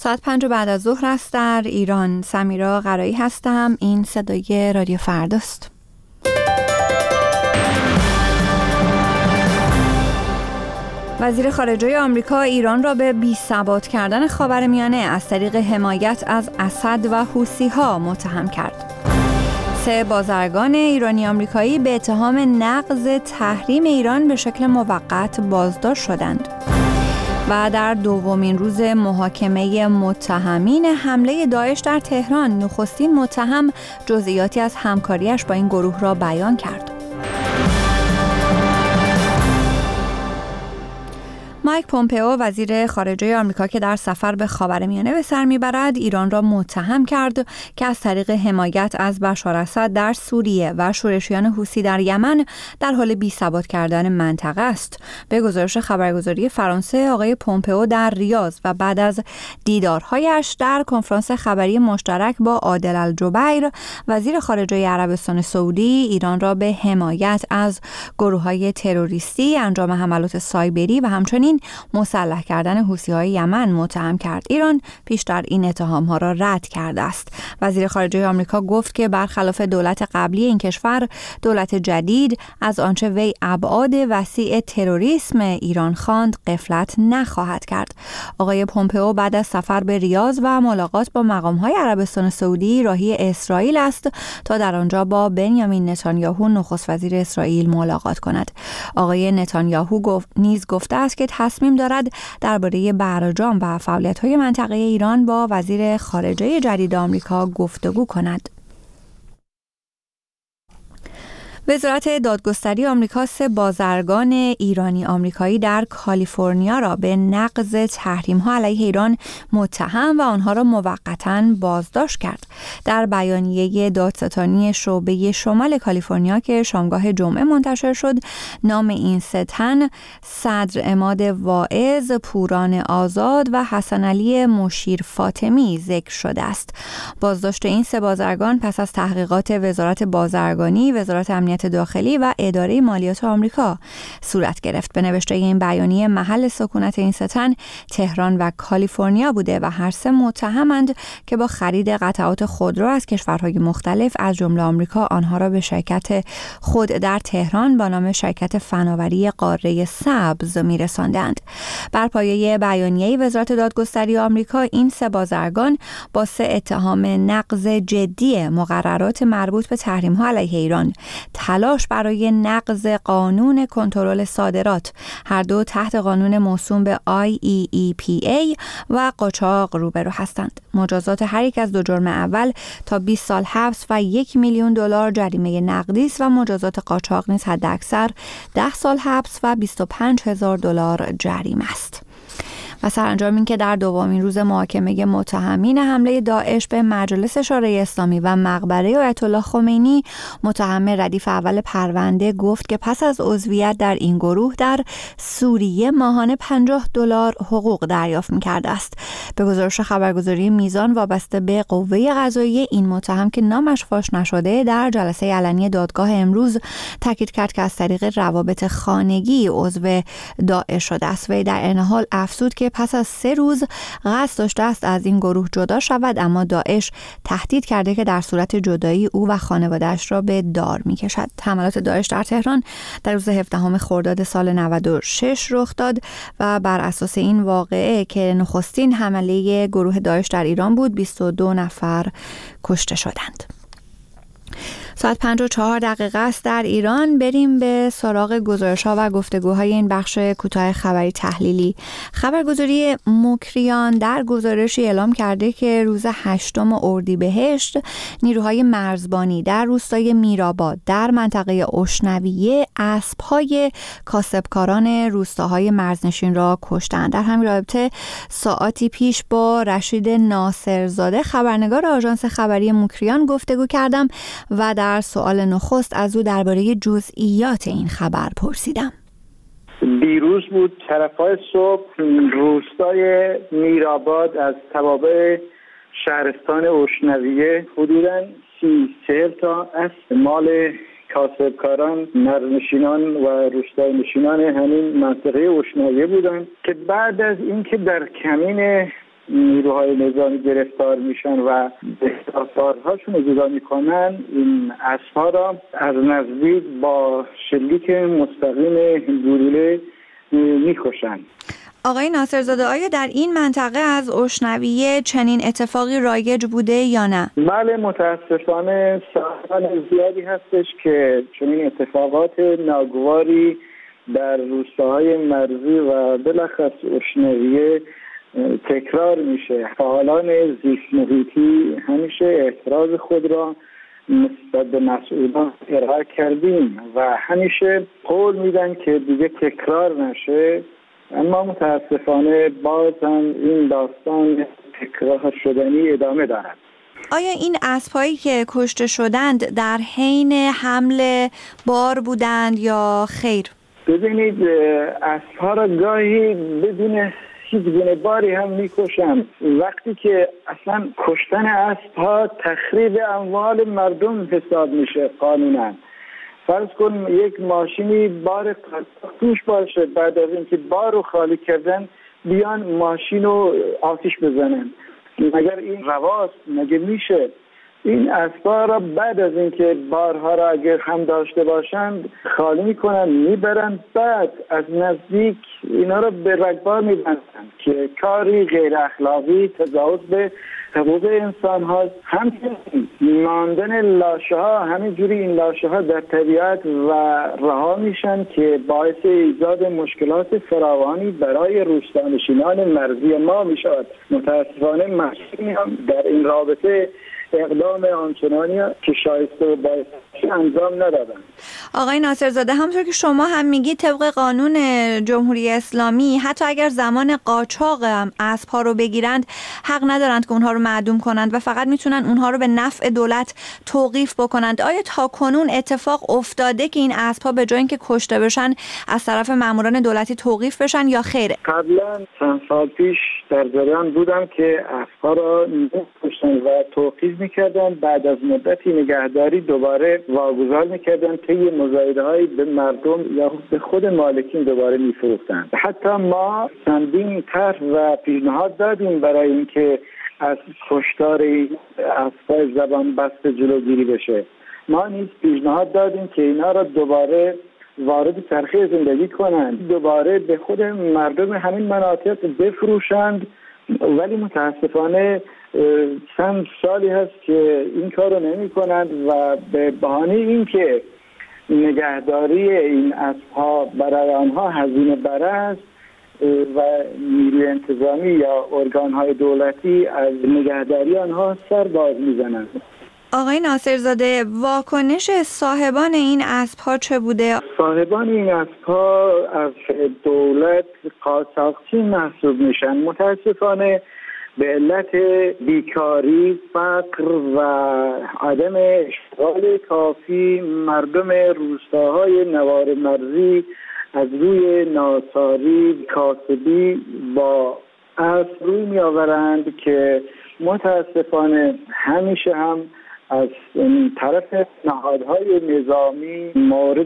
ساعت 5 بعد از ظهر است در ایران. سمیرا قرایی هستم. این صدای رادیو فرداست. وزیر خارجه آمریکا ایران را به بی‌ثبات کردن خاورمیانه از طریق حمایت از اسد و حوثی‌ها متهم کرد. 3 بازرگان ایرانی آمریکایی به اتهام نقض تحریم ایران به شکل موقت بازداشت شدند. و در دومین روز محاکمه متهمین حمله داعش در تهران، نخستین متهم جزئیاتی از همکاریش با این گروه را بیان کرد. مایک پومپئو وزیر خارجه آمریکا که در سفر به خاورمیانه به سر میبرد، ایران را متهم کرد که از طریق حمایت از بشار اسد در سوریه و شورشیان حوثی در یمن در حال بی‌ثبات کردن منطقه است. به گزارش خبرگزاری فرانسه، آقای پومپئو در ریاض و بعد از دیدارهایش در کنفرانس خبری مشترک با عادل الجبیر وزیر خارجه عربستان سعودی، ایران را به حمایت از گروه‌های تروریستی، انجام حملات سایبری و همچنین مسلح کردن حوثی‌های یمن متهم کرد. ایران پیشتر این اتهام‌ها را رد کرده است. وزیر خارجه آمریکا گفت که برخلاف دولت قبلی این کشور، دولت جدید از آنچه وی ابعاد وسیع تروریسم ایران خواند غفلت نخواهد کرد. آقای پومپئو بعد از سفر به ریاض و ملاقات با مقام‌های عربستان سعودی راهی اسرائیل است تا در آنجا با بنیامین نتانیاهو نخست وزیر اسرائیل ملاقات کند. آقای نتانیاهو نیز گفته است که تصمیم دارد درباره برجام و فعالیت‌های منطقه ایران با وزیر خارجه جدید آمریکا گفتگو کند. وزارت دادگستری آمریکا 3 بازرگان ایرانی آمریکایی در کالیفرنیا را به نقض تحریم‌ها علیه ایران متهم و آنها را موقتاً بازداشت کرد. در بیانیه دادستانی شعبه شمال کالیفرنیا که شامگاه جمعه منتشر شد، نام این 3 تن صدر عماد واعظ، پوران آزاد و حسن علی مشیر فاطمی ذکر شده است. بازداشت این 3 بازرگان پس از تحقیقات وزارت بازرگانی، وزارت امنیت داخلی و اداره مالیات آمریکا صورت گرفت. به نوشته این بیانیه، محل سکونت این 3 تن تهران و کالیفرنیا بوده و هر 3 متهمند که با خرید قطعات خودرو از کشورهای مختلف از جمله آمریکا آنها را به شرکت خود در تهران با نام شرکت فناوری قاره سبز می‌رساندند. بر پایه بیانیه وزارت دادگستری آمریکا، این 3 بازرگان با 3 اتهام نقض جدی مقررات مربوط به تحریم‌ها علیه ایران، تلاش برای نقض قانون کنترل صادرات، هر دو تحت قانون موسوم به IEEPA و قاچاق روبرو هستند. مجازات هر یک از 2 جرم اول تا 20 سال حبس و $1,000,000 جریمه نقدی است و مجازات قاچاق نیز حداکثر 10 سال حبس و $25,000 جریمه است. و سرانجام این که در دومین روز محاکمه متهمین حمله داعش به مجلس شورای اسلامی و مقبره آیت الله خمینی، متهم ردیف اول پرونده گفت که پس از عضویت در این گروه در سوریه ماهانه $50 حقوق دریافت می‌کرده است. به گزارش خبرگزاری میزان وابسته به قوه قضاییه، این متهم که نامش فاش نشده در جلسه علنی دادگاه امروز تاکید کرد که از طریق روابط خانگی عضو داعش شده است. و در این حال افزود که پس از 3 روز قصد داشته است از این گروه جدا شود، اما داعش تهدید کرده که در صورت جدایی او و خانواده‌اش را به دار می‌کشد. حملات داعش در تهران در روز 17 خرداد سال 96 رخ داد و بر اساس این واقعه که نخستین حمله گروه داعش در ایران بود، 22 نفر کشته شدند. ساعت 5:04 است در ایران. بریم به سراغ گزارش‌ها و گفتگوهای این بخش کوتاه خبری تحلیلی. خبرگزاری مکریان در گزارشی اعلام کرده که روز 8 اردیبهشت نیروهای مرزبانی در روستای میرآباد در منطقه اشنویه اسب‌های کاسبکاران روستاهای مرزنشین را کشتند. در همین رابطه ساعاتی پیش با رشید ناصرزاده خبرنگار آژانس خبری مکریان گفتگو کردم و در سوال نخست از او درباره جزئیات این خبر پرسیدم. دیروز بود طرفای صبح روستای میرآباد از توابع شهرستان اشنویه حدوداً 30-40 تا اسب مال کاسبکاران، مرزنشینان و روستای نشینان همین منطقه اشنویه بودند که بعد از اینکه در کمین نیروهای نظامی گرفتار میشن و دستاوردهاشون رو جدا میکنن، این اسب‌ها را از نزدیک با شلیک مستقیم گلوله میکشن. آقای ناصرزاده، آیا در این منطقه از اشنویه چنین اتفاقی رایج بوده یا نه؟ بله، متاسفانه سال‌های زیادی هستش که چنین اتفاقات ناگواری در روستاهای مرزی و بالاخص اشنویه تکرار میشه. فعالان زیست محیطی همیشه اعتراض خود را نسبت به مسئولان ارائه کردیم و همیشه قول میدن که دیگه تکرار نشه، اما متاسفانه باز هم این داستان تکرار شدنی ادامه دارد. آیا این اسب‌هایی که کشته شدند در حین حمل بار بودند یا خیر؟ ببینید، اسب‌ها را گاهی بدون هیچ گونه باری هم میکشن. وقتی که اصلا کشتن اسب‌ها تخریب اموال مردم حساب میشه قانونا. فرض کن یک ماشینی بار توش باشه، بعد از اینکه بار رو خالی کردن بیان ماشین رو آتش بزنن، مگر این رواست؟ مگه میشه؟ این اسب‌ها را بعد از اینکه بارها را اگر هم داشته باشند خالی میکنن، میبرن، بعد از نزدیک اینا را به رگبار میبندن که کاری غیر اخلاقی، تجاوز به حقوق انسان ها. همچنین ماندن لاشه ها، همینجوری این لاشه ها در طبیعت و رها میشن که باعث ایجاد مشکلات فراوانی برای روستانشینان مرزی ما میشود. متاسفانه مسئولین هم در این رابطه اقدام آنچنانی که شایسته و باید انجام ندادن. آقای ناصرزاده، همونطور که شما هم میگید طبق قانون جمهوری اسلامی حتی اگر زمان قاچاق هم اسب‌ها رو بگیرند حق ندارند که اونها رو معدوم کنند و فقط میتونن اونها رو به نفع دولت توقیف بکنند. آیا تا کنون اتفاق افتاده که این اسب‌ها به جای اینکه کشته بشن از طرف ماموران دولتی توقیف بشن یا خیر؟ قبلا چند سال پیش در جریان بودم که اسب‌ها را می‌کشتن و توقیف میکردن، بعد از مدتی نگهداری دوباره واگذار میکردن، طی مزایده‌های به مردم یا به خود مالکین دوباره میفروختن. حتی ما چندین طرح و پیشنهاد دادیم برای اینکه از کشتار اسب‌های زبان بسته جلوگیری بشه. ما نیز پیشنهاد دادیم که اینا را دوباره وارد چرخه زندگی کنند، دوباره به خود مردم همین مناطق بفروشند، ولی متاسفانه چند سالی هست که این کار رو نمی کنند و به بهانه این که نگهداری این اسب‌ها برای آنها هزینه بره است و نیروی انتظامی یا ارگان‌های دولتی از نگهداری آنها سر باز می‌زنند. آقای ناصرزاده، واکنش صاحبان این اسب‌ها چه بوده؟ صاحبان این اسب‌ها از دولت قاچاقچی محسوب میشن. متاسفانه به علت بیکاری، فقر و عدم اشتغال کافی مردم روستاهای نوار مرزی از روی ناچاری کاسبی با اسب روی می آورند که متاسفانه همیشه هم از طرف نهادهای نظامی مورد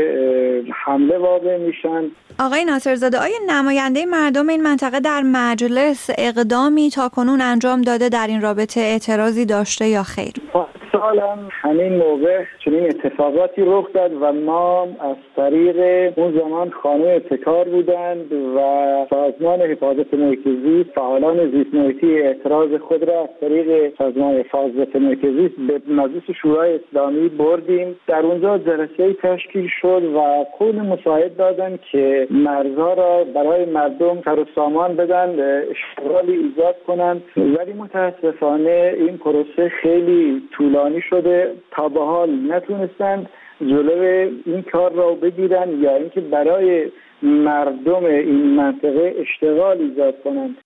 حمله واقع میشن. آقای ناصرزاده، آیا نماینده مردم این منطقه در مجلس اقدامی تاکنون انجام داده در این رابطه، اعتراضی داشته یا خیر؟ سال هم همین موقع چنین اتفاقاتی رخ داد و ما از طریق اون زمان خانم ابتکار بودند و سازمان حفاظت محیط زیست، فعالان زیست محیطی اعتراض خود را از طریق سازمان حفاظت محیط زیست به مجلس شورای اسلامی بردیم. در اونجا جلسه‌ای تشکیل شد و قول مساعد دادن که مرزها را برای مردم سر و سامان بدن، اشتغالی ایجاد کنند، ولی متاسفانه این پروسه خیلی طولانی شده، تا به حال نتونستند جلوی این کار را بگیرن یا اینکه برای مردم این منطقه اشتغال ایجاد کنند.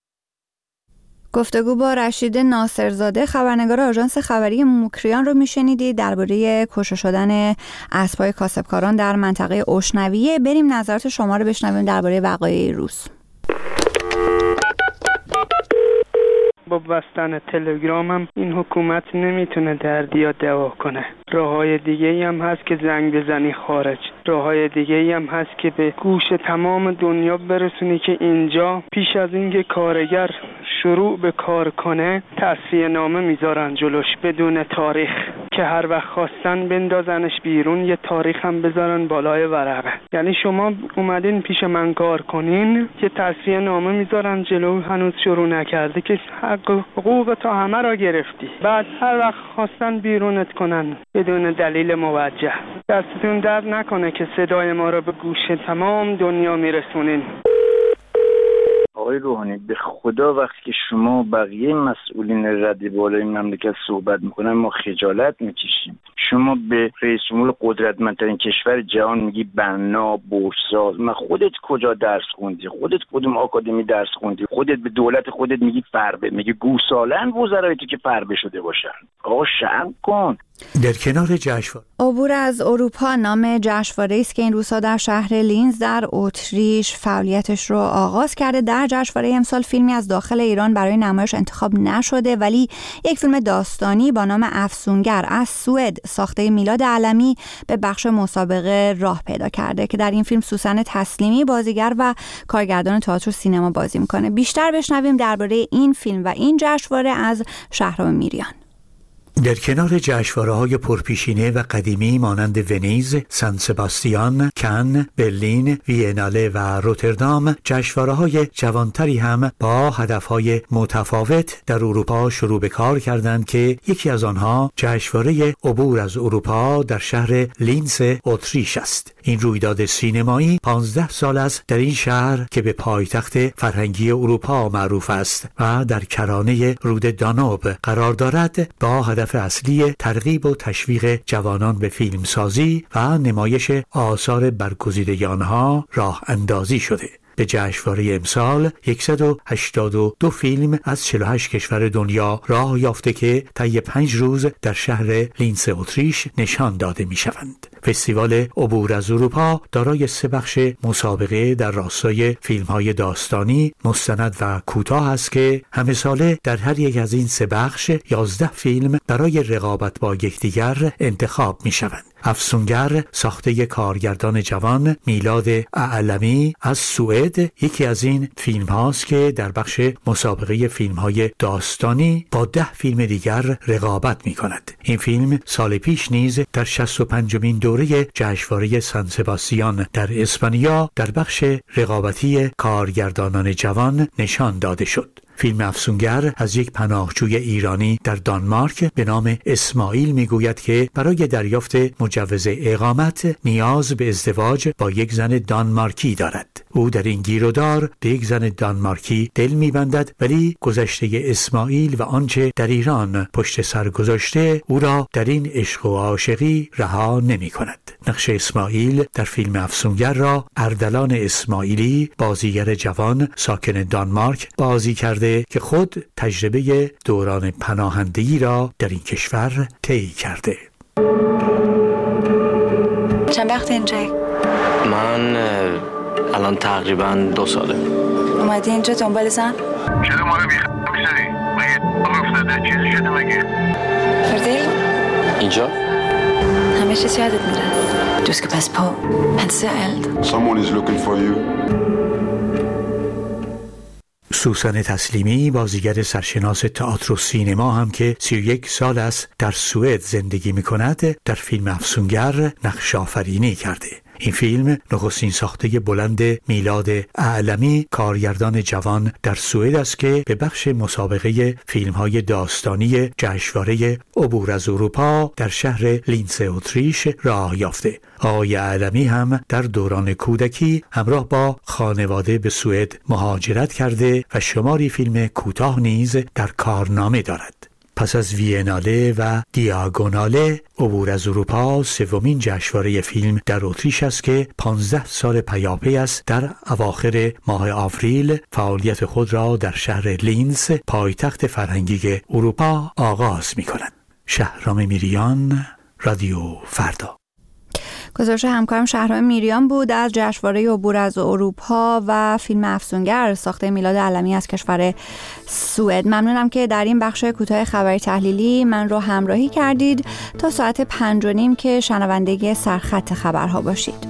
گفتگو با رشید ناصرزاده، خبرنگار آژانس خبری موکریان رو میشنیدید درباره کشته شدن اسب‌های کاسبکاران در منطقه اشنویه. بریم نظرات شما رو بشنویم درباره وقایع روز. با بستن تلگرام هم این حکومت نمیتونه دردی یا دوا کنه. راه‌های دیگه‌ای هم هست که زنگ بزنی خارج. راه‌های دیگه‌ای هم هست که به گوش تمام دنیا برسونی که اینجا پیش از اینکه کارگر شروع به کار کنه تصفیه نامه میذارن جلوش بدون تاریخ که هر وقت خواستن بندازنش بیرون یه تاریخ هم بذارن بالای ورقه. یعنی شما اومدین پیش من کار کنین که تصفیه نامه میذارن جلو، هنوز شروع نکرده که حقوق تا همه را گرفتی، بعد هر وقت خواستن بیرونت کنن بدون دلیل موجه. دستتون درد نکنه که صدای ما رو به گوش تمام دنیا میرسونین. آقای روحانی به خدا وقتی که شما بقیه مسئولین رد بالای مملکت صحبت میکنن ما خجالت میکشیم. شما به رئیس جمهور قدرتمندترین کشور جهان میگی بنا بورساز. من خودت کجا درس خوندی؟ خودت کدوم آکادمی درس خوندی؟ خودت به دولت خودت میگی فربه، میگی گوسالن وزرای تو که فربه شده باشن. آقا شرم کن. در کنار جشنواره عبور از اروپا نام جشنواره‌ای است که این روزها در شهر لینز در اتریش فعالیتش رو آغاز کرده. در جشنواره امسال فیلمی از داخل ایران برای نمایش انتخاب نشده، ولی یک فیلم داستانی با نام افسونگر از سوئد ساخته میلاد علمی به بخش مسابقه راه پیدا کرده که در این فیلم سوسن تسلیمی بازیگر و کارگردان تئاتر و سینما بازی میکنه. بیشتر بشنویم درباره این فیلم و این جشنواره از شهرام میریان. در کنار جشنواره‌های پرپیشینه و قدیمی مانند ونیز، سن سباستیان، کن، برلین، ویناله و روتردام، جشنواره‌های جوانتری هم با هدف‌های متفاوت در اروپا شروع به کار کردند که یکی از آنها جشنواره عبور از اروپا در شهر لینز اتریش است. این رویداد سینمایی 15 سال است در این شهر که به پایتخت فرهنگی اروپا معروف است و در کرانه رود دانوب قرار دارد، با هدف اصلی ترغیب و تشویق جوانان به فیلمسازی و نمایش آثار برگزیده آنها راه اندازی شده. به جشنواره امسال 182 فیلم از 48 کشور دنیا راه یافته که طی 5 روز در شهر لینز اتریش نشان داده می شوند. فستیوال عبور از اروپا دارای 3 بخش مسابقه در راستای فیلم‌های داستانی، مستند و کوتاه است که همه ساله در هر یک از این 3 بخش 11 فیلم برای رقابت با یکدیگر انتخاب می شوند. افسونگر ساخته کارگردان جوان میلاد علمی از سوئد یکی از این فیلم هاست که در بخش مسابقه فیلم های داستانی با 10 فیلم دیگر رقابت می کند. این فیلم سال پیش نیز در 65مین دوره جشنواره سن سباستیان در اسپانیا در بخش رقابتی کارگردانان جوان نشان داده شد. فیلم افسونگر از یک پناهجوی ایرانی در دانمارک به نام اسماعیل میگوید که برای دریافت مجوز اقامت نیاز به ازدواج با یک زن دانمارکی دارد. او در این گیرودار به یک زن دانمارکی دل میبندد، ولی گذشته اسماعیل و آنچه در ایران پشت سر گذاشته او را در این عشق و عاشقی رها نمی کند. نقش اسماعیل در فیلم افسونگر را اردلان اسماعیلی بازیگر جوان ساکن دانمارک بازی کرده که خود تجربه دوران پناهندگی را در این کشور طی کرده. چند وقت اینجایی؟ من الان تقریبا 2 ساله. اومدی اینجا دنبال زن؟ چرا ما رو بیخم می‌ذاری؟ مگه افتاده چیزی شده مگه؟ فردیل؟ اینجا؟ همه چیز یادت میره. Du ska passa på. Han är så eld. Someone is looking for you. سوسن تسلیمی بازیگر سرشناس تئاتر و سینما هم که 31 سال است در سوئد زندگی می‌کند، در فیلم افسونگر نقش آفرینی کرده. این فیلم نخستین ساخته بلند میلاد علمی کارگردان جوان در سوئد است که به بخش مسابقه فیلم‌های داستانی جشنواره عبور از اروپا در شهر لینز اتریش راه یافته. آقای علمی هم در دوران کودکی همراه با خانواده به سوئد مهاجرت کرده و شماری فیلم کوتاه نیز در کارنامه دارد. پس از ویناله و دیاگوناله، عبور از اروپا سومین جشنواره فیلم در اتریش است که 15 سال پیاپی است در اواخر ماه آوریل فعالیت خود را در شهر لینز پایتخت فرهنگی اروپا آغاز می کند. شهرام میریان، رادیو فردا. گزارش همکارم شهرام میریان بود از جشنواره عبور از اروپا و فیلم افسونگر ساخته میلاد علمی از کشور سوئد. ممنونم که در این بخش کوتاه خبری تحلیلی من رو همراهی کردید. تا ساعت 5:30 که شنونده سرخط خبرها باشید.